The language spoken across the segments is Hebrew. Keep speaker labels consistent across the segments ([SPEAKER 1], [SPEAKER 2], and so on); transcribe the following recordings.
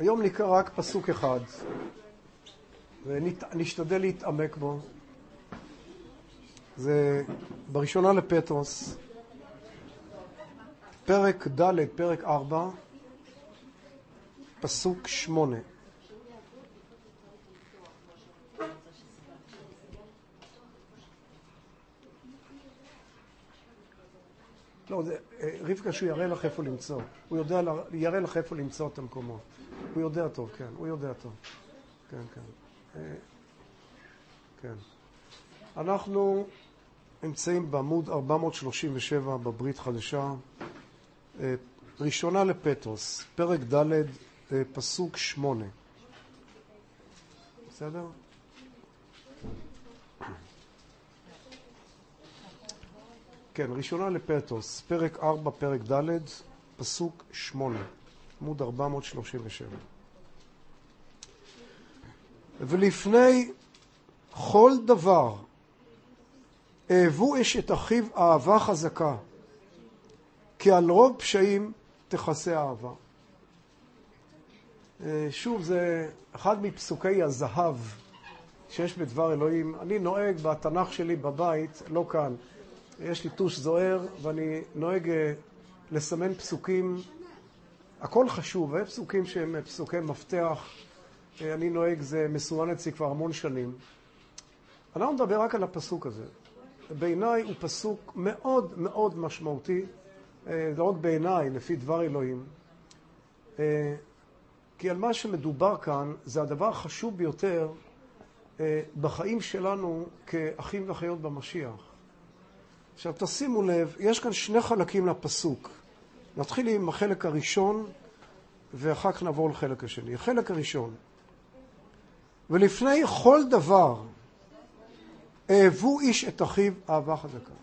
[SPEAKER 1] היום נקרא רק פסוק אחד, ונשתדל להתעמק בו. זה בראשונה לפטרוס, פרק ד', פרק 4, פסוק 8. לא, רבקה שהוא יראה לך איפה למצוא. הוא יראה לך איפה למצוא את המקומות. הוא יודע טוב, כן, הוא יודע טוב. כן, כן. כן. אנחנו נמצאים בעמוד 437 בברית חדשה, ראשונה לפטרוס, פרק ד', פסוק 8. בסדר? כן, ראשונה לפטרוס, פרק 4, פרק ד', פסוק 8, עמוד 437. ולפני כל דבר אהבו את אחיו אהבה חזקה, כי על רוב פשעים תכסה אהבה. שוב, זה אחד מפסוקי הזהב שיש בדבר אלוהים. אני נוהג בתנ"ך שלי בבית, לא כאן, יש לי טוש זוהר, ואני נוהג לסמן פסוקים, הכל חשוב, פסוקים שהם פסוקי מפתח, אני נוהג, זה מסומן אצלי כבר המון שנים. אנחנו נדבר רק על הפסוק הזה. בעיניי הוא פסוק מאוד מאוד משמעותי, לא רק בעיניי, לפי דבר אלוהים. כי על מה שמדובר כאן, זה הדבר החשוב ביותר בחיים שלנו כאחים ואחיות במשיח. עכשיו תשימו לב, יש כאן שני חלקים לפסוק. נתחיל עם החלק הראשון, ואחר כך נעבור לחלק השני. החלק הראשון. ולפני כל דבר, אהבו איש את אחיו אהבה חזקה.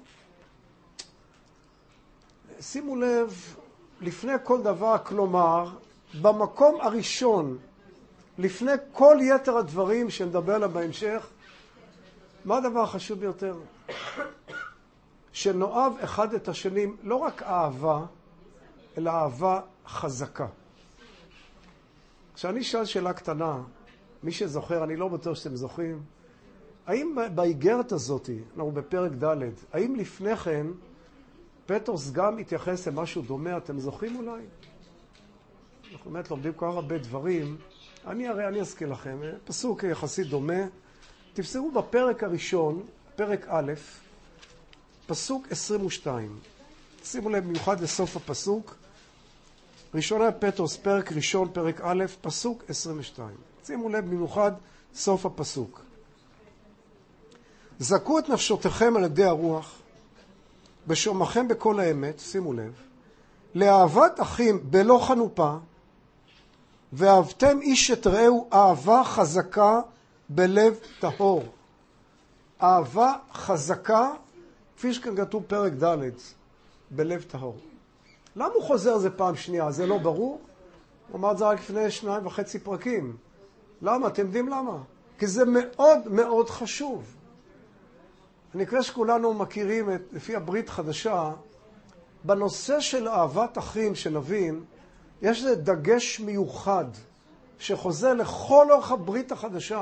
[SPEAKER 1] שימו לב, לפני כל דבר, כלומר, במקום הראשון, לפני כל יתר הדברים שנדבר עליהם בהמשך, מה הדבר החשוב ביותר? שנאהב אחד את השנים, לא רק אהבה, אלא אהבה חזקה. כשאני שאל שאלה קטנה, מי שזוכר, אני לא בטוח שאתם זוכרים, האם באיגרת הזאת, אנחנו בפרק ד', האם לפני כן פטרוס גם התייחס למשהו דומה, אתם זוכרים אולי? אנחנו באמת לומדים כל כך הרבה דברים, אני אזכיר לכם, פסוק יחסית דומה, תפסרו בפרק הראשון, פרק א', פסוק 22. שימו לב במיוחד לסוף הפסוק, ראשונה פטרוס, פרק ראשון, פרק א', פסוק 22. שימו לב במיוחד סוף הפסוק. זכו את נפשותיכם על ידי הרוח, בשומכם בכל האמת, שימו לב, לאהבת אחים בלא חנופה, ואהבתם איש את רעהו אהבה חזקה בלב טהור. אהבה חזקה, כפי שכאן כתוב פרק ד', בלב טהור. למה הוא חוזר זה פעם שנייה? זה לא ברור? הוא אמר את זה רק לפני 2.5 פרקים. למה? אתם יודעים למה? כי זה מאוד מאוד חשוב. אני חושב שכולנו מכירים לפי הברית חדשה, בנושא של אהבת אחים שנבין, יש איזה דגש מיוחד שחוזר לכל אורך הברית החדשה.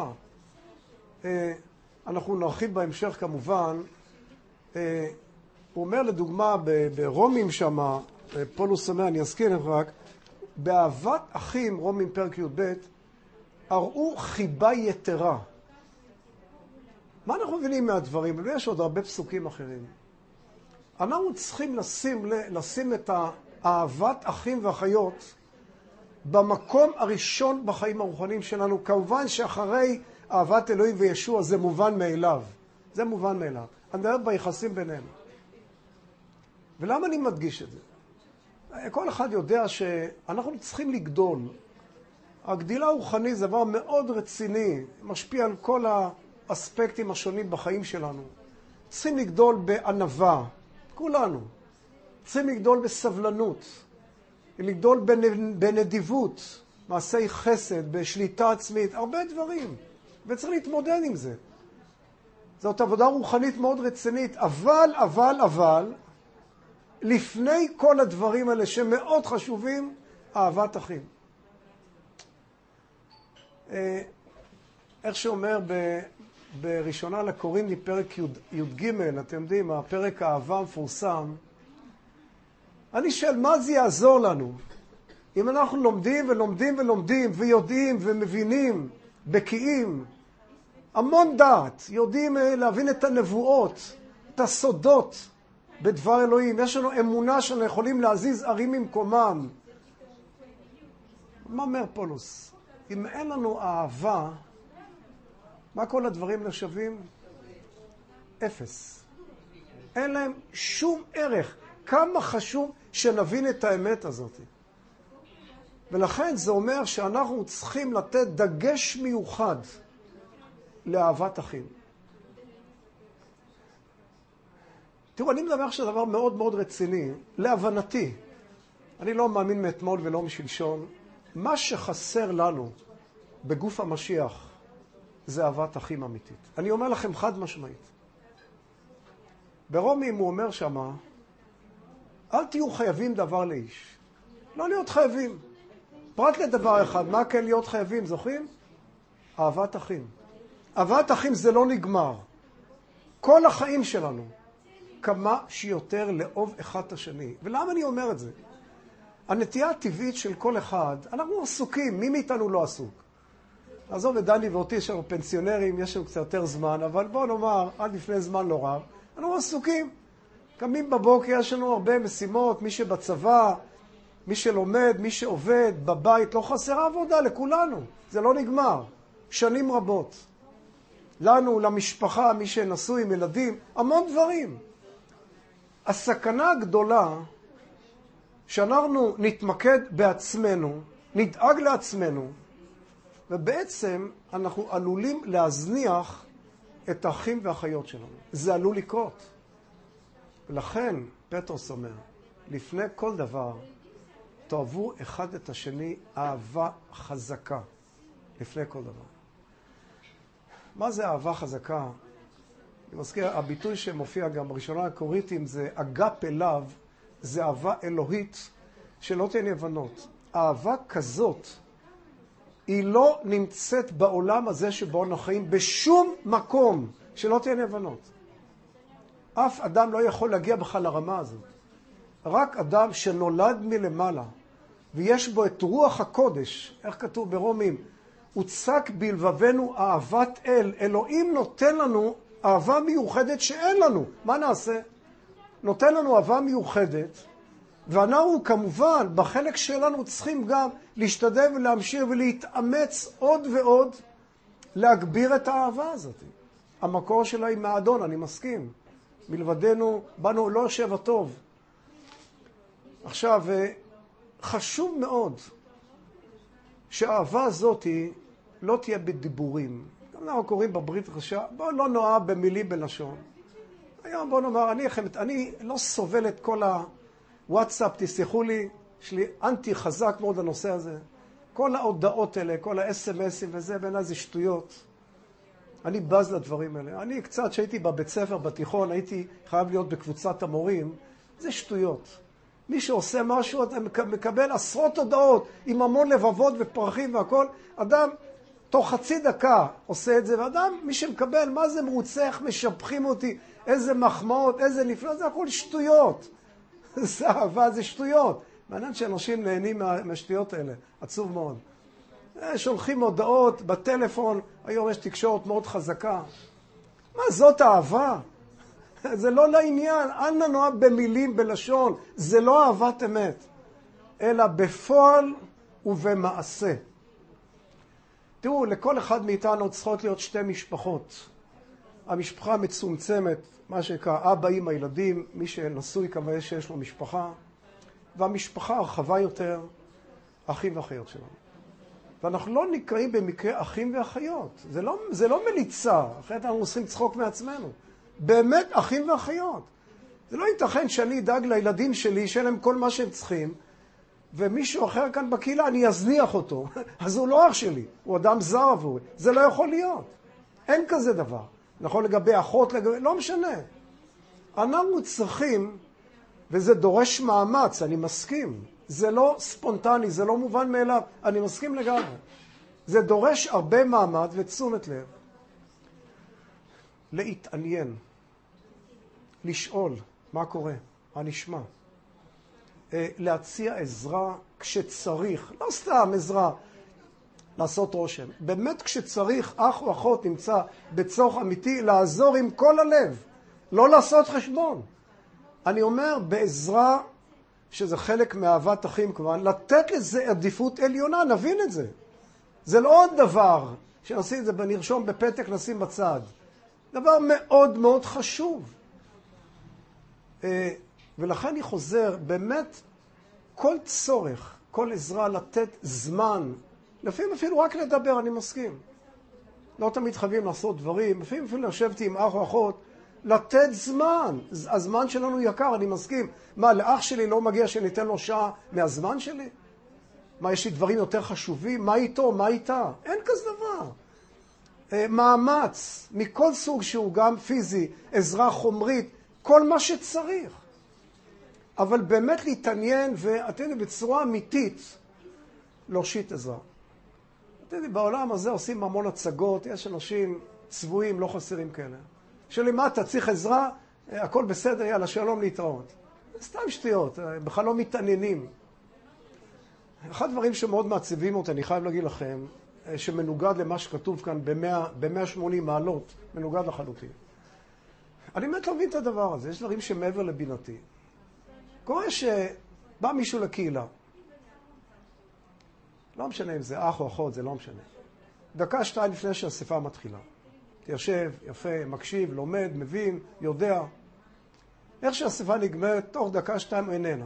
[SPEAKER 1] אנחנו נרחיב בהמשך כמובן. הוא אומר לדוגמה ברומים שמה, פולוס אומר, אני אזכיר לך רק, באהבת אחים, רומים פרק י"ב, הראו חיבה יתרה. מה אנחנו מבינים מהדברים? ויש עוד הרבה פסוקים אחרים. אנחנו צריכים לשים את אהבת אחים ואחיות במקום הראשון בחיים הרוחניים שלנו. כמובן שאחרי אהבת אלוהים וישוע זה מובן מאליו. זה מובן מאליו. אני מדבר ביחסים בינינו. ולמה אני מדגיש את זה? כל אחד יודע שאנחנו צריכים לגדול. הגדילה הרוחנית זה דבר מאוד רציני, משפיע על כל האספקטים השונים בחיים שלנו. צריכים לגדול בענווה, כולנו. צריכים לגדול בסבלנות, לגדול בנדיבות, מעשי חסד, בשליטה עצמית, הרבה דברים. וצריך להתמודד עם זה. זאת עבודה רוחנית מאוד רצינית, אבל, לפני כל הדברים האלה שמאוד חשובים, אהבת אחים. איך שאומר בראשונה לקוראים מפרק י"ג, אתם יודעים, הפרק האהבה המפורסם, אני שואל, מה זה יעזור לנו? אם אנחנו לומדים ולומדים ולומדים ויודעים ומבינים, בקיאים, המון דעת, יודעים להבין את הנבואות, את הסודות בדבר אלוהים, יש לנו אמונה שאנחנו יכולים להזיז ערים ממקומם. מה אומר פולוס? אם אין לנו אהבה, מה כל הדברים נחשבים? אפס. אין להם שום ערך. כמה חשוב שנבין את האמת הזאת. ולכן זה אומר שאנחנו צריכים לתת דגש מיוחד לאהבת אחים. תראו, אני מדבר עכשיו דבר מאוד מאוד רציני, להבנתי. אני לא מאמין מאתמול ולא משלשון. מה שחסר לנו בגוף המשיח זה אהבת אחים אמיתית. אני אומר לכם חד משמעית. ברומים הוא אומר שמה, אל תהיו חייבים דבר לאיש. לא להיות חייבים. פרט לדבר אחד, מה כן להיות חייבים, זוכרים? אהבת אחים. אהבת אחים זה לא נגמר. כל החיים שלנו, כמה שיותר לאהוב אחד את השני. ולמה אני אומר את זה? הנטייה הטבעית של כל אחד, אנחנו עסוקים, מי מאיתנו לא עסוק? עזוב את דני ואותי, יש לנו פנסיונרים, יש לנו קצת יותר זמן, אבל בואו נאמר, עד לפני זמן לא רב, אנחנו עסוקים. קמים בבוקר, יש לנו הרבה משימות, מי שבצבא, מי שלומד, מי שעובד, בבית, לא חסר עבודה לכולנו. זה לא נגמר. שנים רבות. לנו, למשפחה, מי שנשוי עם ילדים, המון דברים. הסכנה הגדולה שאנחנו נתמקד בעצמנו, נדאג לעצמנו, ובעצם אנחנו עלולים להזניח את האחים והאחיות שלנו. זה עלול לקרות. ולכן, פטרוס אומר, לפני כל דבר, תאהבו אחד את השני אהבה חזקה. לפני כל דבר. מה זה אהבה חזקה? אני מזכיר, הביטוי שמופיע גם בראשונה הקוריתים זה אגפ אליו, זה אהבה אלוהית שלא תהיה הבנות. אהבה כזאת היא לא נמצאת בעולם הזה שבו אנחנו חיים בשום מקום שלא תהיה הבנות. אף אדם לא יכול להגיע בכלל לרמה הזאת. רק אדם שנולד מלמעלה ויש בו את רוח הקודש, איך כתוב ברומים, הוצק בלבבנו אהבת אל. אלוהים נותן לנו אהבה מיוחדת שאין לנו. מה נעשה? נותן לנו אהבה מיוחדת, ואנחנו כמובן בחלק שלנו צריכים גם להשתדל ולהמשיך ולהתאמץ עוד ועוד להגביר את האהבה הזאת. המקור שלה היא מהאדון, אני מסכים. מלבדנו, בנו לא יושב הטוב. עכשיו, חשוב מאוד שהאהבה הזאת לא תהיה בדיבורים. גם אנחנו קוראים בברית החדשה, בואו לא נאהב במילים בלשון. היום בואו נאמר, אני לא סובל את כל הוואטסאפ, תסלחו לי, יש לי אנטי חזק מאוד לנושא הזה. כל ההודעות האלה, כל ה-SMSים וזה, בעיניי זה שטויות. אני בז לדברים האלה. אני קצת, שהייתי בבית ספר, בתיכון, הייתי חייב להיות בקבוצת המורים, זה שטויות. מי שעושה משהו, אתה מקבל עשרות הודעות עם המון לבבות ופרחים והכל. אדם תוך חצי דקה עושה את זה, ואדם, מי שמקבל, מה זה מרוצה, איך משבחים אותי, איזה מחמאות, איזה נפלא, זה הכל שטויות. זה אהבה, זה שטויות. מעניין שאנשים נהנים מהשטויות האלה, עצוב מאוד. שולחים הודעות בטלפון, היום יש תקשורת מאוד חזקה. מה זאת אהבה? זה לא לעניין, אל נאהב במילים, בלשון, זה לא אהבת אמת, אלא בפועל ובמעשה. תראו, לכל אחד מאיתנו צריכות להיות שתי משפחות. המשפחה המצומצמת, מה שנקרא אבא, אמא, ילדים, מי שנשוי כמה שיש לו משפחה, והמשפחה הרחבה יותר, אחים ואחיות שלנו. ואנחנו לא נקראים במקרה אחים ואחיות. זה לא מליצה, אחרת אנחנו עושים צחוק מעצמנו. באמת אחים ואחיות. זה לא ייתכן שאני אדאג לילדים שלי, שאין להם כל מה שהם צריכים, ומישהו אחר כאן בקהילה, אני אזניח אותו. אז הוא לא אח שלי, הוא אדם זר עבורי. זה לא יכול להיות. אין כזה דבר. נכון לגבי אחות, לא משנה. אנחנו צריכים, וזה דורש מאמץ, אני מסכים. זה לא ספונטני, זה לא מובן מאליו. אני מסכים לגמרי. זה דורש הרבה מעמד ותשומת לב. להתעניין, לשאול מה קורה, מה נשמע. להציע עזרה כשצריך, לא סתם עזרה, לעשות רושם. באמת כשצריך, אח או אחות נמצא בצורך אמיתי, לעזור עם כל הלב, לא לעשות חשבון. אני אומר בעזרה, שזה חלק מאהבת אחים כמובן, לתת לזה עדיפות עליונה, נבין את זה. זה לא עוד דבר שנשים את זה ונרשום בפתק, נשים בצד. דבר מאוד מאוד חשוב. ולכן אני חוזר, באמת כל צורך, כל עזרה לתת זמן, לפעמים אפילו רק לדבר, אני מסכים. לא תמיד חייבים לעשות דברים, לפעמים אפילו לשבת עם אח או אחות, לתת זמן. הזמן שלנו יקר, אני מסכים. מה, לאח שלי לא מגיע שניתן לו שעה מהזמן שלי? מה, יש לי דברים יותר חשובים? מה איתו? מה איתה? אין כזה דבר. מאמץ, מכל סוג שהוא גם פיזי, עזרה חומרית, כל מה שצריך. אבל באמת להתעניין, ואתם יודעים, בצורה אמיתית, להושיט עזרה. אתם יודעים, בעולם הזה עושים המון הצגות, יש אנשים צבועים, לא חסרים כאלה. שואלים, מה, אתה צריך עזרה? הכל בסדר, יאללה, שלום, להתראות. סתם שטויות, בכלל לא מתעניינים. אחד הדברים שמאוד מעציבים אותי, אני חייב להגיד לכם, שמנוגד למה שכתוב כאן ב-180 מעלות, מנוגד לחלוטין. אני באמת לא מבין את הדבר הזה, יש דברים שמעבר לבינתי. קורה שבא מישהו לקהילה, לא משנה אם זה אח או אחות, זה לא משנה. דקה שתיים לפני שהאספה מתחילה. יושב, יפה, מקשיב, לומד, מבין, יודע. איך שהאספה נגמרת, תוך דקה שתיים איננה.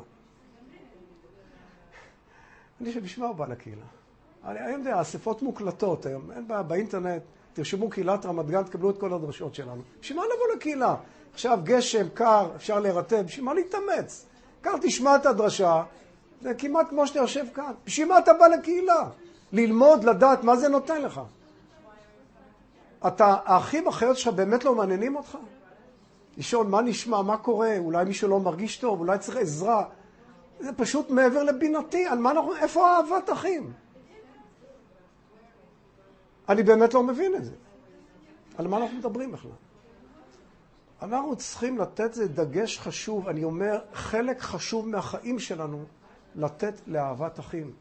[SPEAKER 1] אני שבשמה הוא בא לקהילה. אני יודע, האספות מוקלטות היום, אין באינטרנט, תרשמו קהילת רמת גן, תקבלו את כל הדרשות שלנו. בשביל מה לבוא לקהילה? עכשיו גשם, קר, אפשר להירטב, בשביל מה להתאמץ? קר תשמע את הדרשה, זה כמעט כמו שאתה יושב כאן. בשביל מה אתה בא לקהילה? ללמוד, לדעת, מה זה נותן לך? האחים האחיות שלך באמת לא מעניינים אותך? לשאול מה נשמע, מה קורה, אולי מישהו לא מרגיש טוב, אולי צריך עזרה. זה פשוט מעבר לבינתי, על מה אנחנו, איפה אהבת אחים? אני באמת לא מבין את זה. על מה אנחנו מדברים בכלל? אנחנו צריכים לתת זה דגש חשוב, אני אומר, חלק חשוב מהחיים שלנו, לתת לאהבת אחים.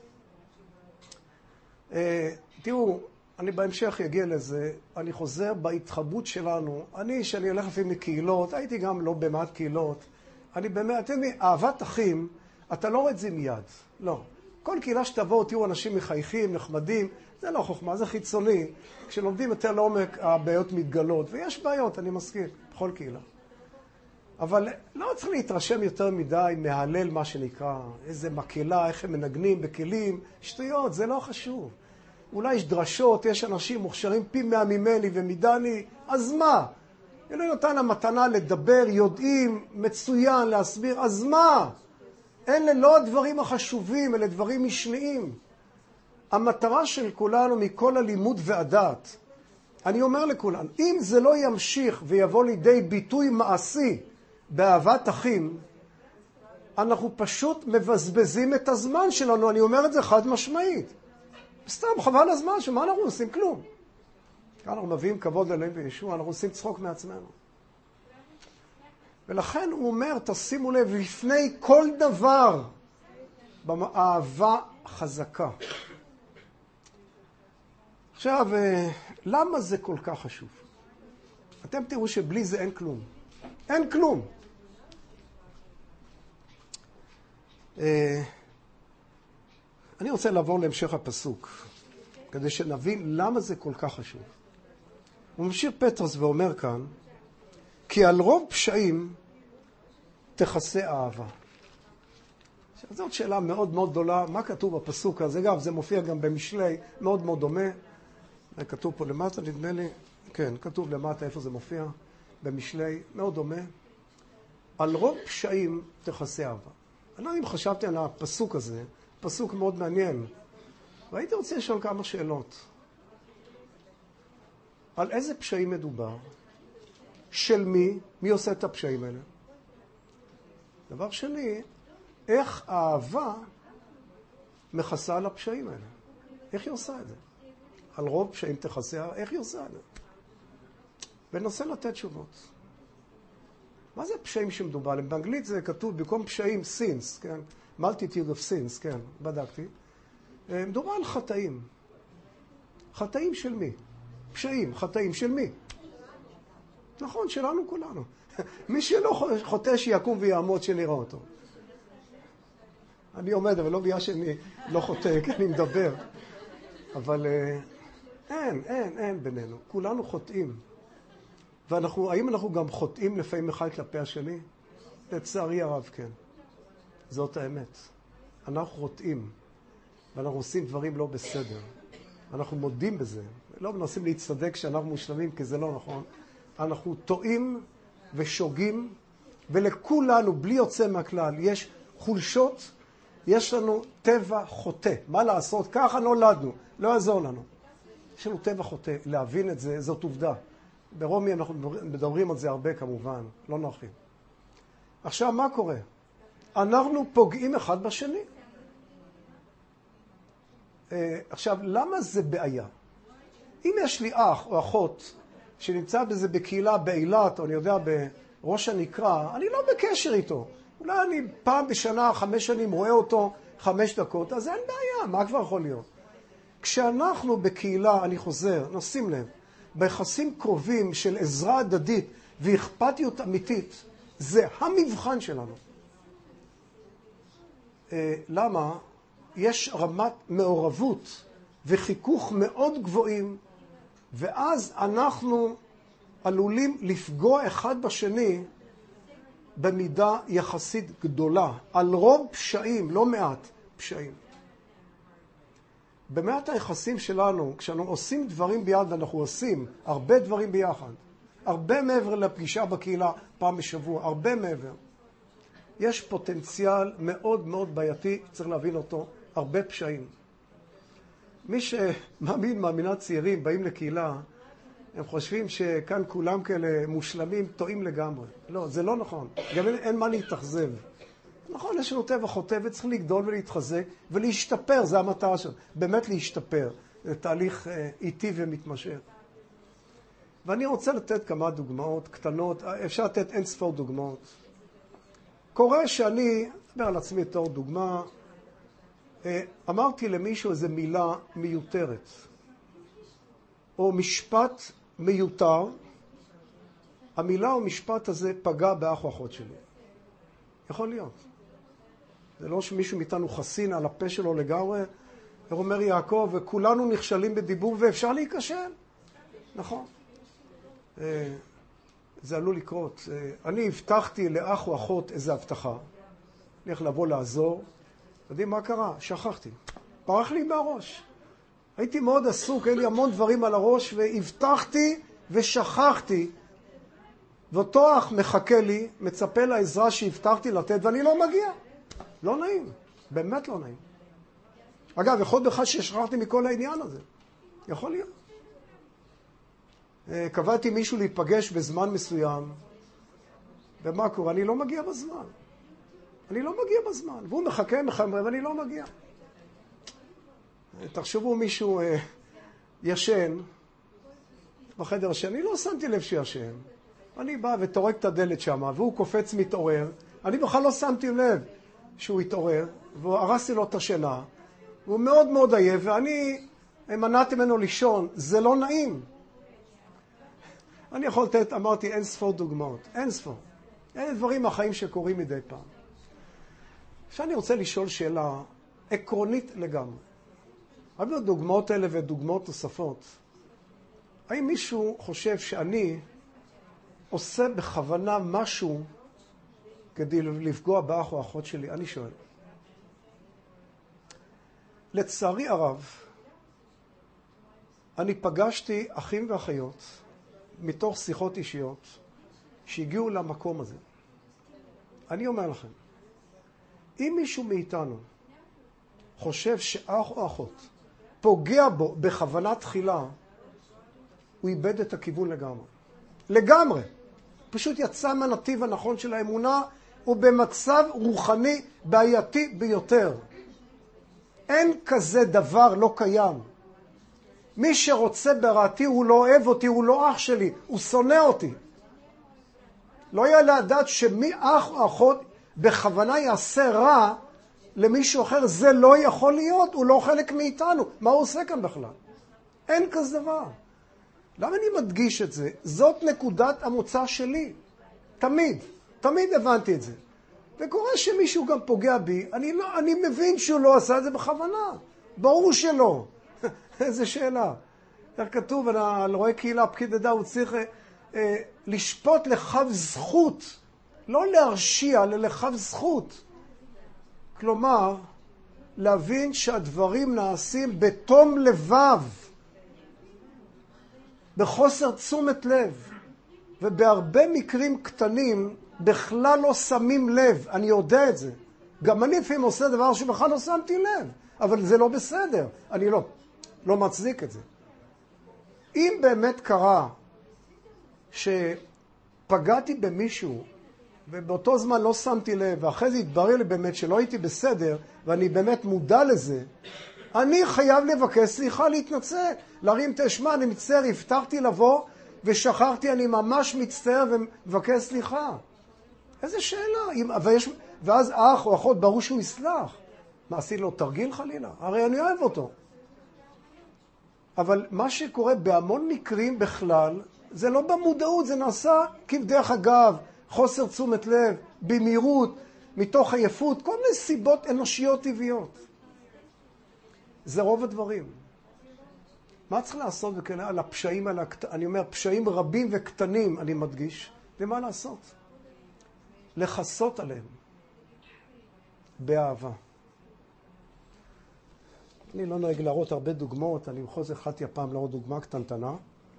[SPEAKER 1] תראו, אני בהמשך יגיע לזה, אני חוזר בהתחברות שלנו, שאני הולך לפעמים לקהילות, הייתי גם לא במעט קהילות, אני באמת, אתם יודעים, אהבת אחים, אתה לא רואה את זה מיד, לא. כל קהילה שתבואו, תראו אנשים מחייכים, נחמדים, זה לא חוכמה, זה חיצוני. כשלומדים יותר לעומק, הבעיות מתגלות, ויש בעיות, אני מסכים, בכל קהילה. אבל לא צריך להתרשם יותר מדי מהלל מה שנקרא, איזה מקהלה, איך הם מנגנים בכלים, שטויות, זה לא חשוב. אולי יש דרשות, יש אנשים מוכשרים פי 100 ממני ומדני, אז מה? אלוהים נתן המתנה לדבר, יודעים, מצוין, להסביר, אז מה? אלה לא הדברים החשובים, אלה דברים משניים. המטרה של כולנו מכל הלימוד והדעת, אני אומר לכולנו, אם זה לא ימשיך ויבוא לידי ביטוי מעשי באהבת אחים, אנחנו פשוט מבזבזים את הזמן שלנו, אני אומר את זה חד משמעית. סתם חבל הזמן, שמה אנחנו עושים? כלום. כאן אנחנו מביאים כבוד לאלוהים וישוע, אנחנו עושים צחוק מעצמנו. ולכן הוא אומר, תשימו לב, לפני כל דבר, באהבה חזקה. עכשיו, למה זה כל כך חשוב? אתם תראו שבלי זה אין כלום. אין כלום. אני רוצה לעבור להמשך הפסוק, כדי שנבין למה זה כל כך חשוב. הוא ממשיך פטרוס ואומר כאן, כי על רוב פשעים תכסה אהבה. עכשיו, זאת שאלה מאוד מאוד גדולה, מה כתוב בפסוק הזה? גם זה מופיע גם במשלי, מאוד מאוד דומה. כתוב פה למטה, נדמה לי, כן, כתוב למטה איפה זה מופיע, במשלי, מאוד דומה. על רוב פשעים תכסה אהבה. אני לא יודע אם חשבתי על הפסוק הזה, פסוק מאוד מעניין, והייתי רוצה לשאול כמה שאלות. על איזה פשעים מדובר? של מי? מי עושה את הפשעים האלה? דבר שני, איך האהבה מכסה על הפשעים האלה? איך היא עושה את זה? על רוב פשעים תכסה, איך היא עושה? וננסה לתת תשובות. מה זה פשעים שמדובר עליהם? באנגלית זה כתוב במקום פשעים, sins, כן? multitude of sins, כן, בדקתי. מדובר על חטאים. חטאים של מי? פשעים, חטאים של מי? נכון, שלנו כולנו. מי שלא חוטא שיקום ויעמוד שנראה אותו. אני עומד, אבל לא בגלל שאני לא חוטא, כי אני מדבר. אבל אין בינינו. כולנו חוטאים. האם אנחנו גם חוטאים לפעמים אחד כלפי השני? לצערי הרב, כן. זאת האמת. אנחנו חוטאים, ואנחנו עושים דברים לא בסדר. אנחנו מודים בזה. לא מנסים להצטדק שאנחנו מושלמים, כי זה לא נכון. אנחנו טועים ושוגים, ולכולנו, בלי יוצא מהכלל, יש חולשות, יש לנו טבע חוטא. מה לעשות? ככה נולדנו. לא יעזור לנו. יש לנו טבע חוטא. להבין את זה, זאת עובדה. ברומי אנחנו מדברים על זה הרבה כמובן, לא נרחיב. עכשיו, מה קורה? אנחנו פוגעים אחד בשני. עכשיו, למה זה בעיה? אם יש לי אח או אחות שנמצא בזה בקהילה באילת, או אני יודע, בראש הנקרא, אני לא בקשר איתו. אולי אני פעם בשנה, 5 שנים, רואה אותו 5 דקות, אז אין בעיה, מה כבר יכול להיות? כשאנחנו בקהילה, אני חוזר, נשים לב, ביחסים קרובים של עזרה הדדית ואכפתיות אמיתית, זה המבחן שלנו. למה? יש רמת מעורבות וחיכוך מאוד גבוהים, ואז אנחנו עלולים לפגוע אחד בשני במידה יחסית גדולה, על רוב פשעים, לא מעט פשעים. במעט היחסים שלנו, כשאנחנו עושים דברים ביחד, ואנחנו עושים הרבה דברים ביחד, הרבה מעבר לפגישה בקהילה פעם בשבוע, הרבה מעבר, יש פוטנציאל מאוד מאוד בעייתי, צריך להבין אותו, הרבה פשעים. מי מאמינה צעירים, באים לקהילה, הם חושבים שכאן כולם כאלה מושלמים, טועים לגמרי. לא, זה לא נכון. גם אין מה להתאכזב. נכון, יש לנו טבע חוטא וצריך לגדול ולהתחזק ולהשתפר, זה המטרה שלנו. באמת להשתפר. זה תהליך איטי ומתמשך. ואני רוצה לתת כמה דוגמאות קטנות, אפשר לתת אין ספור דוגמאות. קורה שאני, אדבר על עצמי בתור דוגמה, אמרתי למישהו איזו מילה מיותרת, או משפט מיותר, המילה או משפט הזה פגע באח או אחות שלי. יכול להיות. זה לא שמישהו מאיתנו חסין על הפה שלו לגמרי, אומר יעקב, וכולנו נכשלים בדיבור ואפשר להיכשל. נכון. זה עלול לקרות. אני הבטחתי לאח או אחות איזו הבטחה. אני הולך לבוא לעזור. יודעים מה קרה? שכחתי. פרח לי מהראש. הייתי מאוד עסוק, היה לי המון דברים על הראש, והבטחתי ושכחתי. ואותו אח מחכה לי, מצפה לעזרה שהבטחתי לתת, ואני לא מגיע. לא נעים. באמת לא נעים. אגב, יכול בכלל ששכחתי מכל העניין הזה. יכול להיות. קבעתי מישהו להיפגש בזמן מסוים, ומה קורה? אני לא מגיע בזמן. אני לא מגיע בזמן. והוא מחכה, ואני לא מגיע. תחשבו מישהו ישן בחדר השני, אני לא שמתי לב שישן. אני בא וטורק את הדלת שם, והוא קופץ מתעורר. אני בכלל לא שמתי לב שהוא התעורר, והרסתי לו את השינה. והוא מאוד מאוד עייף, ואני מנעתי ממנו לישון. זה לא נעים. אני יכול לתת, אמרתי, אין ספור דוגמאות. אין ספור. אין דברים מהחיים שקורים מדי פעם. עכשיו אני רוצה לשאול שאלה עקרונית לגמרי. אבל הדוגמאות האלה ודוגמאות נוספות, האם מישהו חושב שאני עושה בכוונה משהו כדי לפגוע באח או אחות שלי? אני שואל. לצערי הרב, אני פגשתי אחים ואחיות מתוך שיחות אישיות שהגיעו למקום הזה. אני אומר לכם, אם מישהו מאיתנו חושב שאח או אחות פוגע בו בכוונה תחילה, הוא איבד את הכיוון לגמרי. לגמרי. פשוט יצא מהנתיב הנכון של האמונה, הוא במצב רוחני בעייתי ביותר. אין כזה דבר, לא קיים. מי שרוצה ברעתי הוא לא אוהב אותי, הוא לא אח שלי, הוא שונא אותי. לא יעלה לדעת שמי אח או אחות בכוונה יעשה רע למישהו אחר, זה לא יכול להיות, הוא לא חלק מאיתנו. מה הוא עושה כאן בכלל? אין כזה דבר. למה אני מדגיש את זה? זאת נקודת המוצא שלי. תמיד הבנתי את זה. וקורה שמישהו גם פוגע בי, אני מבין שהוא לא עשה את זה בכוונה. ברור שלא. איזה שאלה. איך כתוב על רואה קהילה, פקיד עדה, הוא צריך לשפוט לכף זכות. לא להרשיע, אלא לכף זכות. כלומר, להבין שהדברים נעשים בתום לבב, בחוסר תשומת לב, ובהרבה מקרים קטנים בכלל לא שמים לב. אני יודע את זה. גם אני לפעמים עושה דבר שבכלל לא שמתי לב, אבל זה לא בסדר. אני לא מצדיק את זה. אם באמת קרה שפגעתי במישהו, ובאותו זמן לא שמתי לב, ואחרי זה התברר לי באמת שלא הייתי בסדר, ואני באמת מודע לזה, אני חייב לבקש סליחה, להתנצל, להרים את השמה, אני מצטער, הבטחתי לבוא, ושכחתי, אני ממש מצטער ומבקש סליחה. איזה שאלה? ואז אח או אחות ברור שהוא יסלח. מה, עשיתי לו תרגיל חלילה? הרי אני אוהב אותו. אבל מה שקורה בהמון מקרים בכלל, זה לא במודעות, זה נעשה כבדרך אגב, חוסר תשומת לב, במהירות, מתוך עייפות, כל מיני סיבות אנושיות טבעיות. זה רוב הדברים. מה צריך לעשות וכאלה על הפשעים האלה? אני אומר, פשעים רבים וקטנים, אני מדגיש. ומה לעשות? לחסות עליהם. באהבה. אני לא נוהג להראות הרבה דוגמאות, אני בכל זאת החלטתי הפעם להראות דוגמה קטנטנה.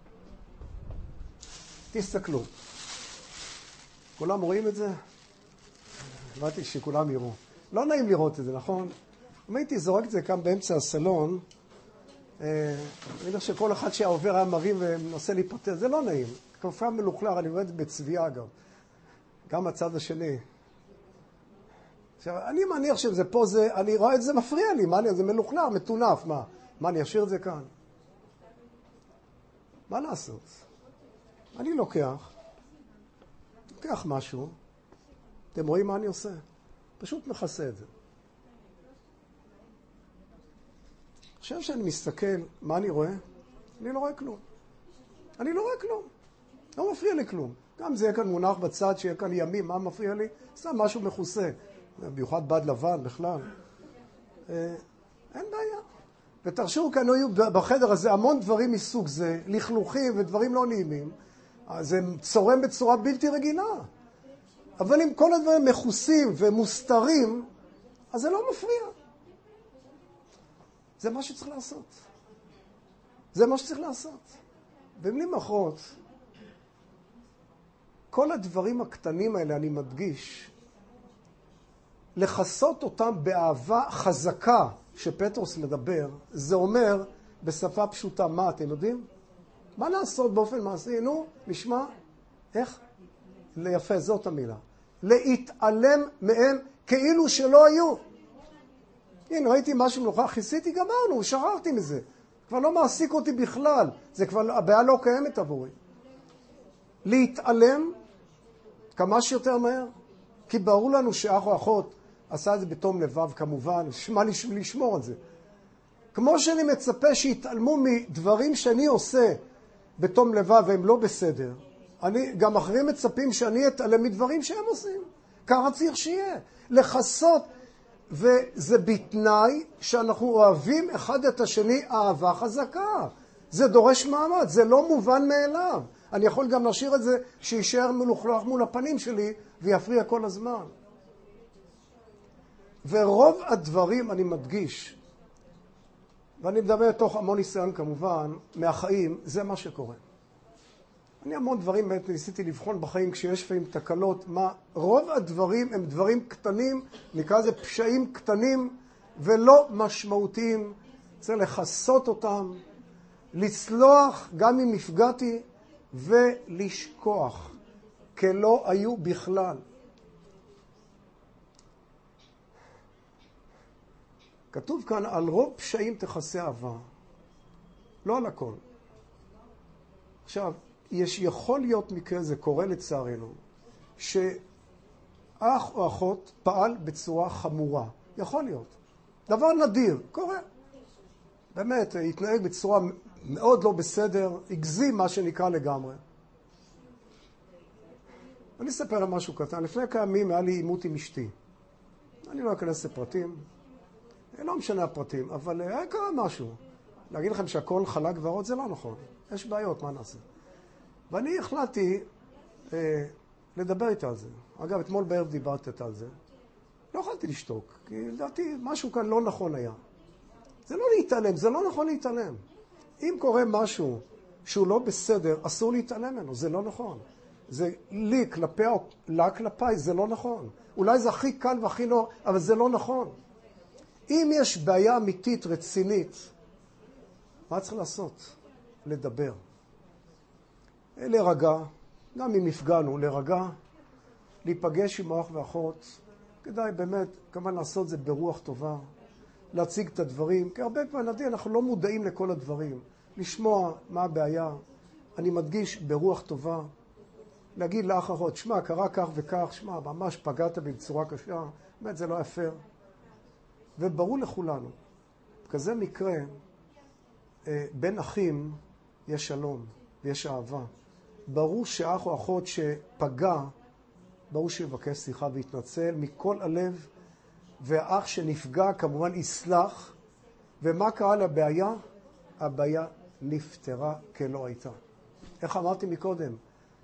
[SPEAKER 1] תסתכלו. כולם רואים את זה? הבנתי שכולם יראו. לא נעים לראות את זה, נכון? אם הייתי זורק את זה כאן באמצע הסלון, אני יודע שכל אחד שעובר היה מרים ומנסה להיפטר, זה לא נעים. כפפה מלוכלר, אני עובד בצביעה אגב. גם הצד השני. עכשיו, אני מניח שזה פה, אני רואה את זה מפריע לי, זה מלוכלר, מטונף, מה, אני אשאיר את זה כאן? מה לעשות? אני לוקח משהו, אתם רואים מה אני עושה? פשוט מכסה את זה. עכשיו שאני מסתכל, מה אני רואה? אני לא רואה כלום. לא מפריע לי כלום. גם זה יהיה כאן מונח בצד, שיהיה כאן ימים, מה מפריע לי? סתם משהו מכוסה. ביוחד בד לבן בכלל. אין בעיה. ותרשו כאן היו בחדר הזה המון דברים מסוג זה, לכלוכים ודברים לא נעימים. זה צורם בצורה בלתי רגילה. אבל אם כל הדברים מכוסים ומוסתרים, אז זה לא מפריע. זה מה שצריך לעשות. במילים אחרות, כל הדברים הקטנים האלה, אני מדגיש, לחסות אותם באהבה חזקה שפטרוס מדבר, זה אומר בשפה פשוטה, מה אתם יודעים? מה לעשות באופן מעשי? נשמע, איך? ליפה, זאת המילה. להתעלם מהם כאילו שלא היו. הנה, ראיתי משהו מלוכח, כיסיתי, גמרנו, שכחתי מזה. כבר לא מעסיק אותי בכלל. זה כבר, הבעיה לא קיימת עבורי. להתעלם כמה שיותר מהר. כי ברור לנו שאח או אחות עשה את זה בתום לבב כמובן, מה לשמור על זה. כמו שאני מצפה שיתעלמו מדברים שאני עושה בתום לבב והם לא בסדר, גם אחרים מצפים שאני אתעלם מדברים שהם עושים. ככה צריך שיהיה. לחסות, וזה בתנאי שאנחנו אוהבים אחד את השני אהבה חזקה. זה דורש מעמד, זה לא מובן מאליו. אני יכול גם להשאיר את זה שישאר מלוכלך מול הפנים שלי ויפריע כל הזמן. ורוב הדברים, אני מדגיש, ואני מדבר תוך המון ניסיון כמובן, מהחיים, זה מה שקורה. אני המון דברים באמת ניסיתי לבחון בחיים כשיש לפעמים תקלות, רוב הדברים הם דברים קטנים, נקרא לזה פשעים קטנים ולא משמעותיים. צריך לחסות אותם, לצלוח גם אם נפגעתי ולשכוח, כלא היו בכלל. כתוב כאן, על רוב פשעים תכסה אהבה. לא על הכל. עכשיו, יכול להיות מקרה, זה קורה לצערנו, שאח או אחות פעל בצורה חמורה. יכול להיות. דבר נדיר, קורה. באמת, התנהג בצורה מאוד לא בסדר, הגזים מה שנקרא לגמרי. אני אספר על משהו קטן. לפני כמה ימים היה לי עימות עם אשתי. אני לא אכנס לפרטים. לא משנה הפרטים, אבל היה קרה משהו. להגיד לכם שהכל חלק ורוד זה לא נכון. יש בעיות, מה נעשה? ואני החלטתי לדבר איתה על זה. אגב, אתמול בערב דיברתי איתה על זה. לא יכולתי לשתוק, כי לדעתי משהו כאן לא נכון היה. זה לא להתעלם, זה לא נכון להתעלם. אם קורה משהו שהוא לא בסדר, אסור להתעלם ממנו, זה לא נכון. זה לי כלפי או לה כלפיי, זה לא נכון. אולי זה הכי קל והכי לא, אבל זה לא נכון. אם יש בעיה אמיתית, רצינית, מה צריך לעשות? לדבר. להירגע, גם אם נפגענו, להירגע, להיפגש עם האח ואחות. כדאי באמת, כמובן לעשות זה ברוח טובה, להציג את הדברים, כי הרבה פעמים אנחנו לא מודעים לכל הדברים. לשמוע מה הבעיה, אני מדגיש ברוח טובה, להגיד לאח אחות, שמע, קרה כך וכך, שמע, ממש פגעת בי בצורה קשה, באמת זה לא יפה. וברור לכולנו, כזה מקרה, בין אחים יש שלום ויש אהבה. ברור שאח או אחות שפגע, ברור שיבקש סליחה ויתנצל מכל הלב, והאח שנפגע כמובן יסלח. ומה קרה לבעיה? הבעיה נפטרה כלא הייתה. איך אמרתי מקודם?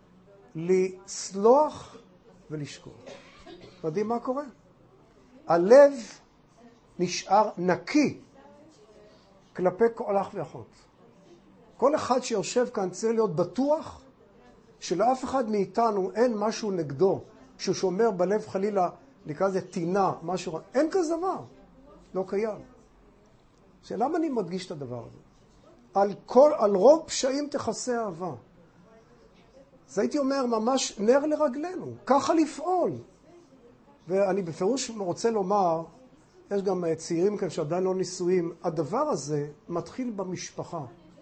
[SPEAKER 1] לסלוח ולשכוח. יודעים מה קורה? הלב נשאר נקי כלפי כל אח ואחות. כל אחד שיושב כאן צריך להיות בטוח שלאף אחד מאיתנו אין משהו נגדו, שהוא שומר בלב חלילה, נקרא לזה טינה, משהו, אין כזה דבר, לא קיים. למה אני מדגיש את הדבר הזה? על רוב פשעים תכסה אהבה. אז הייתי אומר ממש נר לרגלינו, ככה לפעול. ואני בפירוש רוצה לומר, יש גם צעירים כאן שעדיין לא נישואים, הדבר הזה מתחיל במשפחה.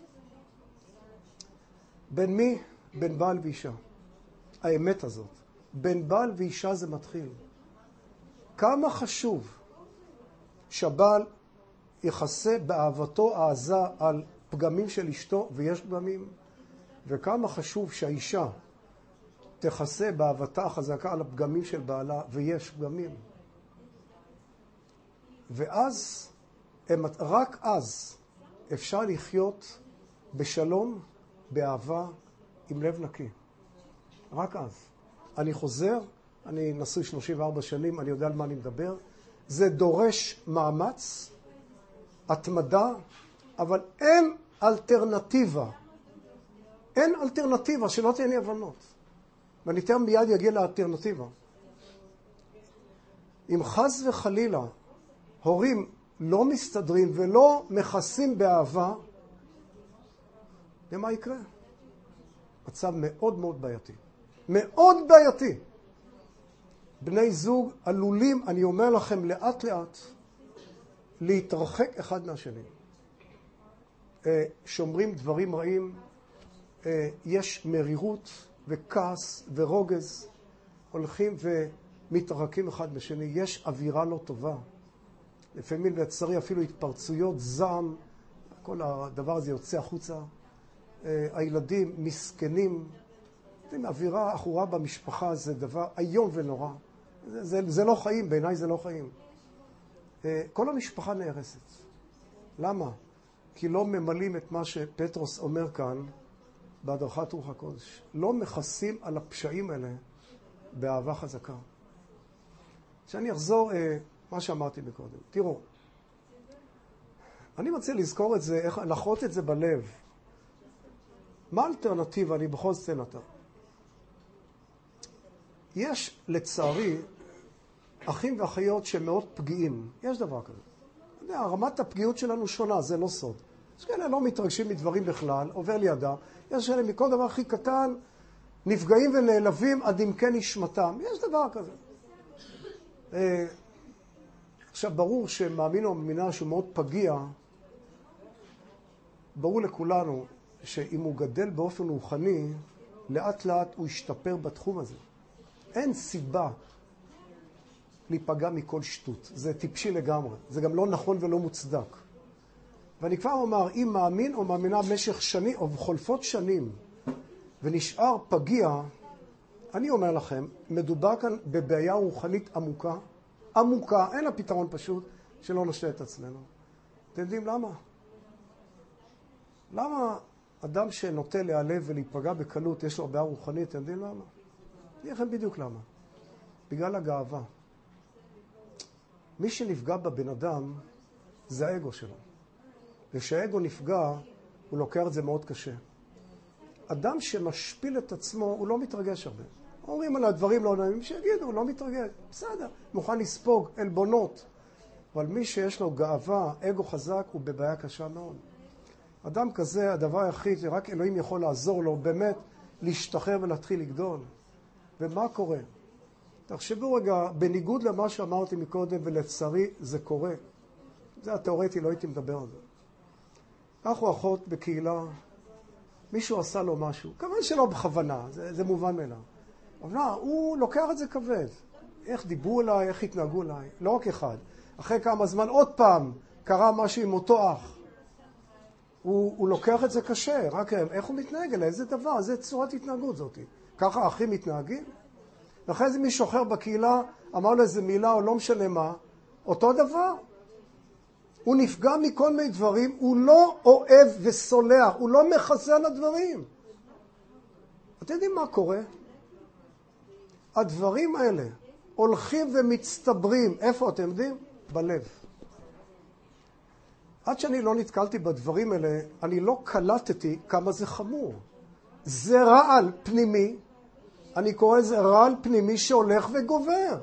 [SPEAKER 1] בין מי? בין בעל ואישה. האמת הזאת. בין בעל ואישה זה מתחיל. כמה חשוב שהבעל יחסה באהבתו העזה על פגמים של אשתו, ויש פגמים, וכמה חשוב שהאישה תחסה באהבתה החזקה על הפגמים של בעלה, ויש פגמים. ואז, רק אז, אפשר לחיות בשלום, באהבה, עם לב נקי. רק אז. אני חוזר, אני נשוי 34 שנים, אני יודע על מה אני מדבר. זה דורש מאמץ, התמדה, אבל אין אלטרנטיבה. אין אלטרנטיבה, שלא תהיה לי הבנות. ואני תכף מיד יגיע לאלטרנטיבה. אם חס וחלילה הורים לא מסתדרים ולא מכסים באהבה, ומה יקרה? מצב מאוד מאוד בעייתי. מאוד בעייתי. בני זוג עלולים, אני אומר לכם לאט לאט, להתרחק אחד מהשני. שומרים דברים רעים, יש מרירות וכעס ורוגז, הולכים ומתרחקים אחד משני, יש אווירה לא טובה. לפעמים לצערי אפילו התפרצויות, זעם, כל הדבר הזה יוצא החוצה. הילדים מסכנים, אווירה אחורה במשפחה זה דבר איום ונורא. זה לא חיים, בעיניי זה לא חיים. כל המשפחה נהרסת. למה? כי לא ממלאים את מה שפטרוס אומר כאן בהדרכת רוח הקודש. לא מכסים על הפשעים האלה באהבה חזקה. שאני אחזור מה שאמרתי מקודם. תראו, אני מציע לזכור את זה, איך לחרות את זה בלב. מה האלטרנטיבה? אני בכל זאת נתן. יש לצערי אחים ואחיות שמאוד פגיעים. יש דבר כזה. רמת הפגיעות שלנו שונה, זה לא סוד. יש כאלה לא מתרגשים מדברים בכלל, עובר לידה. יש כאלה מכל דבר הכי קטן, נפגעים ונעלבים עד עמקי נשמתם. יש דבר כזה. עכשיו, ברור שמאמין או מאמינה שהוא מאוד פגיע, ברור לכולנו שאם הוא גדל באופן רוחני, לאט לאט הוא ישתפר בתחום הזה. אין סיבה להיפגע מכל שטות. זה טיפשי לגמרי. זה גם לא נכון ולא מוצדק. ואני כבר אומר, אם מאמין או מאמינה במשך שנים או בחולפות שנים, ונשאר פגיע, אני אומר לכם, מדובר כאן בבעיה רוחנית עמוקה, עמוקה, אין לה פתרון פשוט, שלא נשתה את עצמנו. אתם יודעים למה? למה אדם שנוטה להיעלב ולהיפגע בקלות, יש לו בעיה רוחנית, אתם יודעים למה? אני אגיד לכם בדיוק למה. בגלל הגאווה. מי שנפגע בבן אדם, זה האגו שלו. וכשהאגו נפגע, הוא לוקח את זה מאוד קשה. אדם שמשפיל את עצמו, הוא לא מתרגש הרבה. אומרים על הדברים לא נעימים, שיגידו, הוא לא מתרגש. בסדר, מוכן לספוג עלבונות. אבל מי שיש לו גאווה, אגו חזק, הוא בבעיה קשה מאוד. אדם כזה, הדבר היחיד, רק אלוהים יכול לעזור לו באמת להשתחרר ולהתחיל לגדול. ומה קורה? תחשבו רגע, בניגוד למה שאמרתי מקודם, ולצערי זה קורה. זה התיאורטי, לא הייתי מדבר על זה. אח או אחות בקהילה, מישהו עשה לו משהו, כמובן שלא בכוונה, זה מובן מאליו. אבל הוא לוקח את זה כבד. איך דיברו אליי, איך התנהגו אליי, לא רק אחד. אחרי כמה זמן עוד פעם קרה משהו עם אותו אח. הוא לוקח את זה קשה, רק איך הוא מתנהג אליי, איזה דבר, איזה צורת התנהגות זאת. ככה האחים מתנהגים? ואחרי זה מישהו אחר בקהילה אמר לו איזה מילה או לא משנה מה, אותו דבר. הוא נפגע מכל מיני דברים, הוא לא אוהב וסולח, הוא לא מחסה על הדברים. אתם יודעים מה קורה? הדברים האלה הולכים ומצטברים. איפה אתם יודעים? בלב. עד שאני לא נתקלתי בדברים האלה, אני לא קלטתי כמה זה חמור. זה רעל פנימי, אני קורא לזה רעל פנימי שהולך וגובר.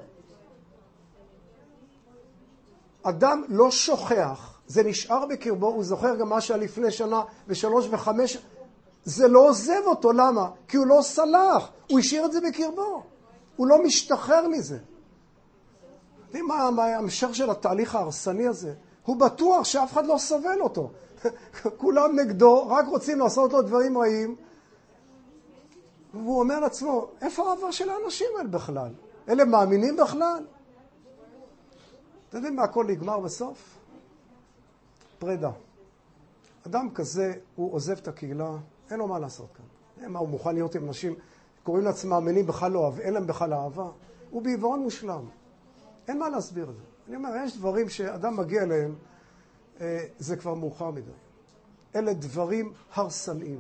[SPEAKER 1] אדם לא שוכח, זה נשאר בקרבו, הוא זוכר גם מה שהיה לפני שנה ושלוש וחמש, זה לא עוזב אותו, למה? כי הוא לא סלח, הוא השאיר את זה בקרבו, הוא לא משתחרר מזה. יודעים מה ההמשך של התהליך ההרסני הזה? הוא בטוח שאף אחד לא סבל אותו. כולם נגדו, רק רוצים לעשות לו דברים רעים. והוא אומר לעצמו, איפה האהבה של האנשים האלה בכלל? אלה מאמינים בכלל? אתם יודעים מה הכל נגמר בסוף? פרידה. אדם כזה, הוא עוזב את הקהילה, אין לו מה לעשות כאן. הוא מוכן להיות עם אנשים, קוראים לעצמם מאמינים בכלל לא אוהב, אין להם בכלל אהבה. הוא בעיוורון מושלם. אין מה להסביר את זה. אני אומר, יש דברים שאדם מגיע אליהם, זה כבר מאוחר מדי. אלה דברים הרסניים.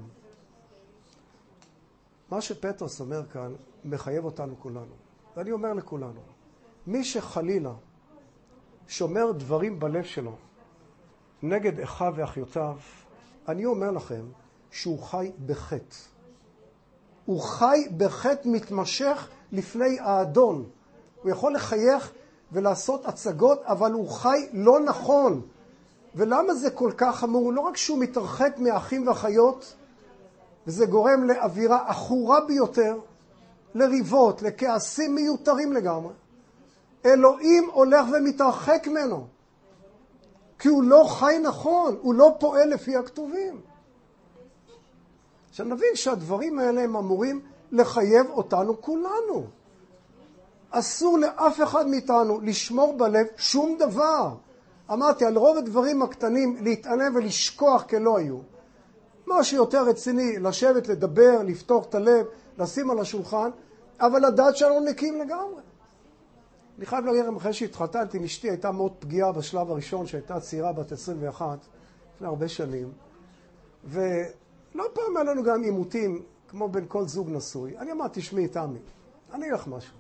[SPEAKER 1] מה שפטרוס אומר כאן, מחייב אותנו כולנו. ואני אומר לכולנו, מי שחלילה שומר דברים בלב שלו נגד אחיו ואחיותיו, אני אומר לכם שהוא חי בחטא. הוא חי בחטא מתמשך לפני האדון. הוא יכול לחייך ולעשות הצגות, אבל הוא חי לא נכון. ולמה זה כל כך חמור? לא רק שהוא מתרחק מאחים ואחיות, וזה גורם לאווירה אחורה ביותר, לריבות, לכעסים מיותרים לגמרי. אלוהים הולך ומתרחק ממנו, כי הוא לא חי נכון, הוא לא פועל לפי הכתובים. עכשיו נבין שהדברים האלה הם אמורים לחייב אותנו כולנו. אסור לאף אחד מאיתנו לשמור בלב שום דבר. אמרתי, על רוב הדברים הקטנים להתעלם ולשכוח כלא היו. משהו יותר רציני, לשבת, לדבר, לפתוח את הלב, לשים על השולחן, אבל לדעת שלנו נקיים לגמרי. אני חייב להגיד לכם, אחרי שהתחתנתי, אשתי הייתה מאוד פגיעה בשלב הראשון, שהייתה צעירה בת 21, לפני הרבה שנים, ולא פעם היה לנו גם עימותים, כמו בין כל זוג נשוי. אני אמרתי, תשמעי, תמי, אני אגיד לך משהו.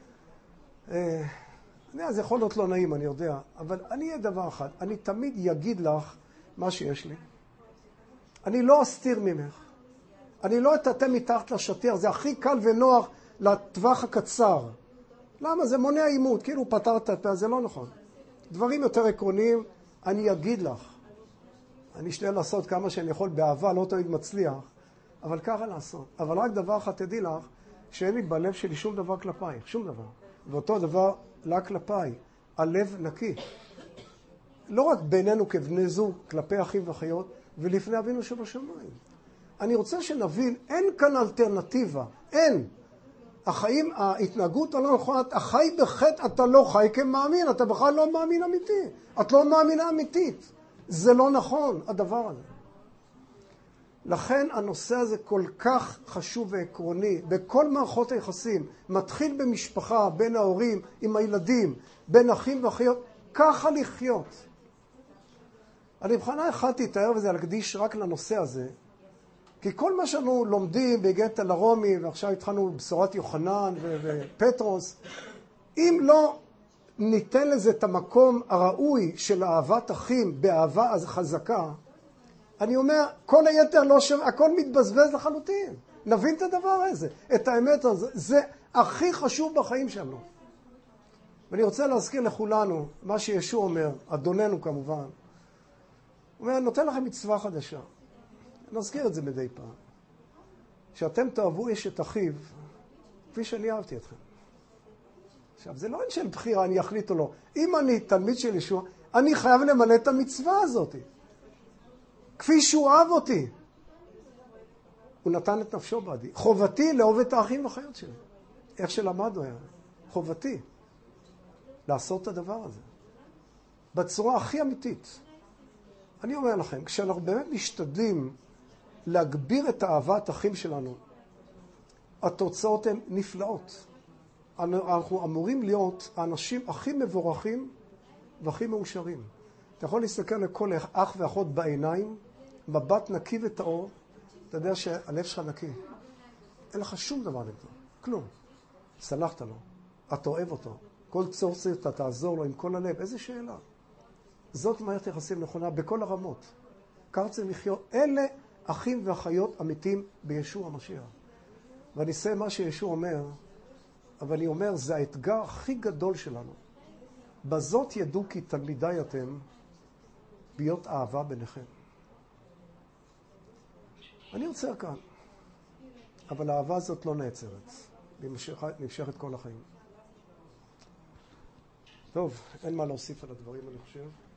[SPEAKER 1] זה יכול להיות לא נעים, אני יודע, אבל אני אהיה דבר אחד, אני תמיד יגיד לך מה שיש לי. אני לא אסתיר ממך. אני לא אטאטא מתחת לשטיח, זה הכי קל ונוח לטווח הקצר. למה? זה מונע עימות, כאילו פתרת את זה, זה לא נכון. דברים יותר עקרוניים, אני אגיד לך. אני אשתדל לעשות כמה שאני יכול באהבה, לא תמיד מצליח, אבל ככה לעשות. אבל רק דבר אחד תדעי לך, שאין לי בלב שלי שום דבר כלפייך, שום דבר. ואותו דבר לה כלפיי, הלב נקי. לא רק בינינו כבני זוג, כלפי אחים ואחיות, ולפני אבינו שבשמיים. אני רוצה שנבין, אין כאן אלטרנטיבה, אין. החיים, ההתנהגות הלא נכונה, החי בחטא, אתה לא חי כמאמין, אתה בכלל לא מאמין אמיתי. את לא מאמינה אמיתית. זה לא נכון, הדבר הזה. לכן הנושא הזה כל כך חשוב ועקרוני, בכל מערכות היחסים, מתחיל במשפחה, בין ההורים, עם הילדים, בין אחים ואחיות, ככה לחיות. אני בכוונה החלטתי את הערב הזה להקדיש רק לנושא הזה, כי כל מה שאנו לומדים בהגעת על הרומי, ועכשיו התחלנו בבשורת יוחנן ופטרוס, אם לא ניתן לזה את המקום הראוי של אהבת אחים, באהבה אז חזקה, אני אומר, כל היתר לא שווה, הכל מתבזבז לחלוטין. נבין את הדבר הזה, את האמת הזה. זה הכי חשוב בחיים שלנו. ואני רוצה להזכיר לכולנו, מה שישוע אומר, אדוננו כמובן, הוא אומר, נותן לכם מצווה חדשה. נזכיר את זה מדי פעם. שאתם תאהבו איש את אחיו, כפי שאני אהבתי אתכם. עכשיו, זה לא עניין של בחירה, אני אחליט או לא. אם אני תלמיד של ישוע, אני חייב למלא את המצווה הזאת. כפי שהוא אהב אותי. הוא נתן את נפשו בעדי. חובתי לאהוב את האחים והאחיות שלי. איך שלמדנו היה. חובתי. לעשות את הדבר הזה. בצורה הכי אמיתית. אני אומר לכם, כשאנחנו באמת משתדלים להגביר את אהבת האחים שלנו, התוצאות הן נפלאות. אנחנו אמורים להיות האנשים הכי מבורכים והכי מאושרים. אתה יכול להסתכל לכל אח ואחות בעיניים, מבט נקי וטהור, אתה יודע שהלב שלך נקי. אין לך שום דבר נגדו, כלום. סלחת לו, אתה אוהב אותו. כל צורצר אתה תעזור לו עם כל הלב. איזה שאלה. זאת מערכת יחסים נכונה בכל הרמות. כך צריך לחיות. אלה אחים ואחיות אמיתיים בישוע המשיח. ואני אסיים מה שישוע אומר, אבל אני אומר, זה האתגר הכי גדול שלנו. בזאת ידעו כי תלמידיי אתם, להיות אהבה ביניכם. אני עוצר כאן, אבל האהבה הזאת לא נעצרת. היא נמשכת כל החיים. טוב, אין מה להוסיף על הדברים, אני חושב.